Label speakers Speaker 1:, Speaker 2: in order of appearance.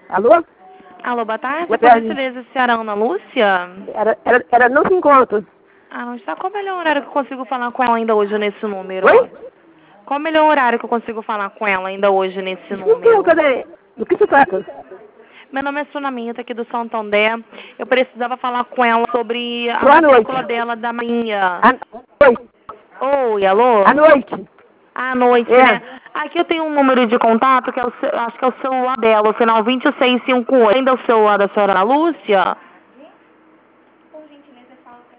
Speaker 1: Alô?
Speaker 2: Alô, boa tarde.
Speaker 1: Boa
Speaker 2: Por
Speaker 1: tarde.
Speaker 2: gentileza, a senhora Ana Lúcia?
Speaker 1: Ela não se encontra.
Speaker 2: Ah, não está. Qual o melhor horário que eu consigo falar com ela ainda hoje nesse número?
Speaker 1: Oi?
Speaker 2: Qual o melhor horário que eu consigo falar com ela ainda hoje nesse número?
Speaker 1: Cadê? Do que se trata?
Speaker 2: Meu nome é Sunamita, aqui do Santander. Eu precisava falar com ela sobre a
Speaker 1: Boa noite.
Speaker 2: matrícula dela da Marinha.
Speaker 1: Oi.
Speaker 2: Oi, alô?
Speaker 1: À noite.
Speaker 2: À noite,
Speaker 1: É.
Speaker 2: né? Aqui eu tenho um número de contato, que é acho que é o celular dela, o final 2658. Ainda é o celular da senhora Ana Lúcia?